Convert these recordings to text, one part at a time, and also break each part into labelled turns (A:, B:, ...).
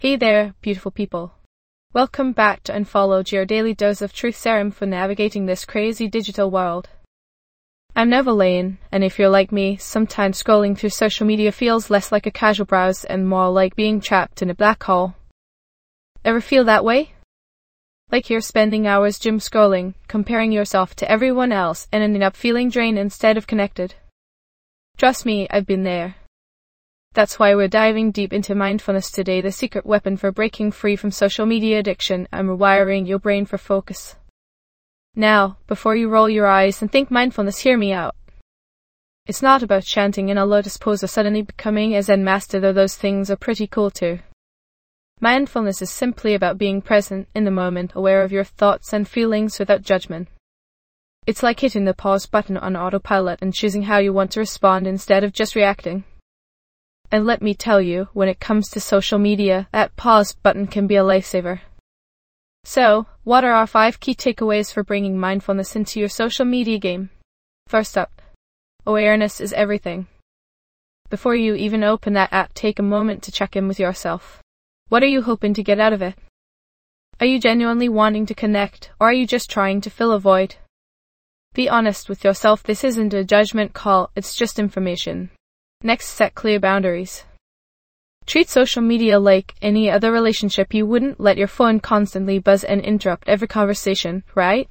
A: Hey there, beautiful people. Welcome back to Unfollowed, your daily dose of truth serum for navigating this crazy digital world. I'm Neville Lane, and if you're like me, sometimes scrolling through social media feels less like a casual browse and more like being trapped in a black hole. Ever feel that way? Like you're spending hours doom scrolling, comparing yourself to everyone else and ending up feeling drained instead of connected. Trust me, I've been there. That's why we're diving deep into mindfulness today, the secret weapon for breaking free from social media addiction and rewiring your brain for focus. Now, before you roll your eyes and think mindfulness, hear me out. It's not about chanting in a lotus pose or suddenly becoming a Zen master, though those things are pretty cool too. Mindfulness is simply about being present in the moment, aware of your thoughts and feelings without judgment. It's like hitting the pause button on autopilot and choosing how you want to respond instead of just reacting. And let me tell you, when it comes to social media, that pause button can be a lifesaver. So, what are our 5 key takeaways for bringing mindfulness into your social media game? First up, awareness is everything. Before you even open that app, take a moment to check in with yourself. What are you hoping to get out of it? Are you genuinely wanting to connect, or are you just trying to fill a void? Be honest with yourself, this isn't a judgment call, it's just information. Next, set clear boundaries. Treat social media like any other relationship. You wouldn't let your phone constantly buzz and interrupt every conversation, right?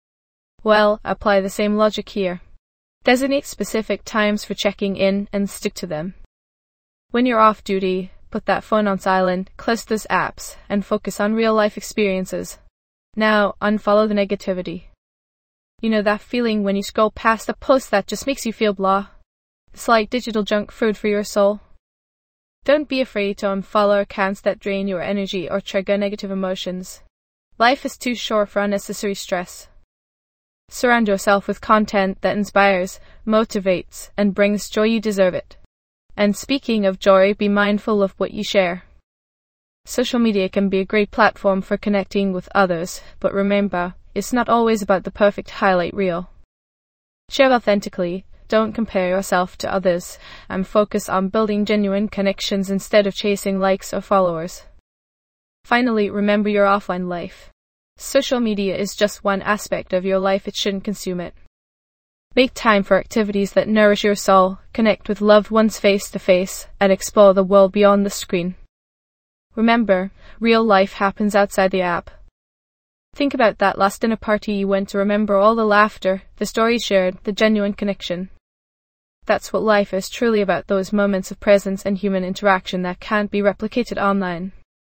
A: Well, apply the same logic here. Designate specific times for checking in and stick to them. When you're off duty, put that phone on silent, close those apps, and focus on real-life experiences. Now, unfollow the negativity. You know that feeling when you scroll past a post that just makes you feel blah? It's like digital junk food for your soul. Don't be afraid to unfollow accounts that drain your energy or trigger negative emotions. Life is too short for unnecessary stress. Surround yourself with content that inspires, motivates, and brings joy. You deserve it. And speaking of joy, be mindful of what you share. Social media can be a great platform for connecting with others, but remember, it's not always about the perfect highlight reel. Share authentically. Don't compare yourself to others, and focus on building genuine connections instead of chasing likes or followers. Finally, remember your offline life. Social media is just one aspect of your life, it shouldn't consume it. Make time for activities that nourish your soul, connect with loved ones face to face, and explore the world beyond the screen. Remember, real life happens outside the app. Think about that last dinner party you went to. Remember all the laughter, the stories shared, the genuine connection. That's what life is truly about, those moments of presence and human interaction that can't be replicated online.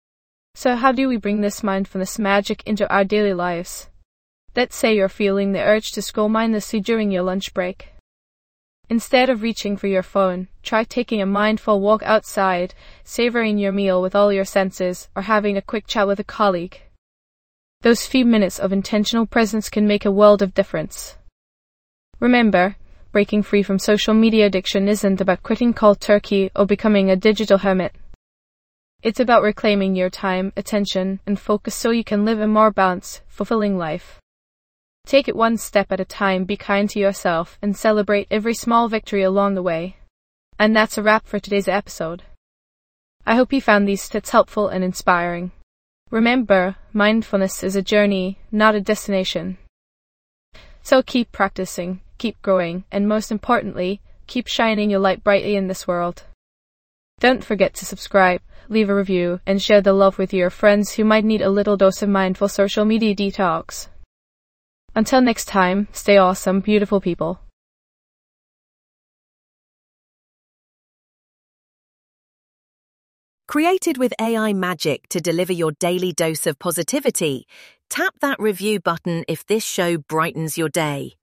A: So how do we bring this mindfulness magic into our daily lives? Let's say you're feeling the urge to scroll mindlessly during your lunch break. Instead of reaching for your phone, try taking a mindful walk outside, savoring your meal with all your senses, or having a quick chat with a colleague. Those few minutes of intentional presence can make a world of difference. Remember, breaking free from social media addiction isn't about quitting cold turkey or becoming a digital hermit. It's about reclaiming your time, attention, and focus so you can live a more balanced, fulfilling life. Take it one step at a time, be kind to yourself, and celebrate every small victory along the way. And that's a wrap for today's episode. I hope you found these tips helpful and inspiring. Remember, mindfulness is a journey, not a destination. So keep practicing, keep growing, and most importantly, keep shining your light brightly in this world. Don't forget to subscribe, leave a review, and share the love with your friends who might need a little dose of mindful social media detox. Until next time, stay awesome, beautiful people.
B: Created with AI magic to deliver your daily dose of positivity, tap that review button if this show brightens your day.